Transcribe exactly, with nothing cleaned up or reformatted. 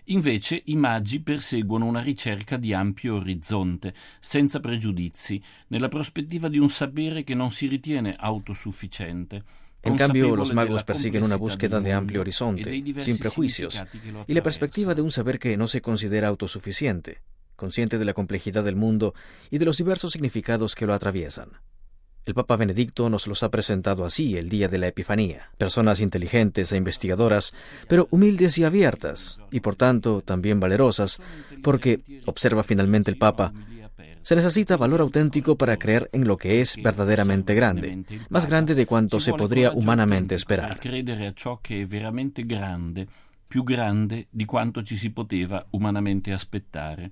Invece i magi perseguono una ricerca di ampio orizzonte, senza pregiudizi, nella prospettiva di un sapere che non si ritiene autosufficiente. En cambio, los magos persiguen una búsqueda de amplio horizonte, sin prejuicios, y la perspectiva de un saber que no se considera autosuficiente, consciente de la complejidad del mundo y de los diversos significados que lo atraviesan. El Papa Benedicto nos los ha presentado así el día de la Epifanía. Personas inteligentes e investigadoras, pero humildes y abiertas, y por tanto también valerosas, porque, observa finalmente el Papa, se necesita valor auténtico para creer en lo que es verdaderamente grande, más grande de cuanto se podría humanamente esperar. Credere a ciò che è veramente grande, più grande di quanto ci si poteva umanamente aspettare.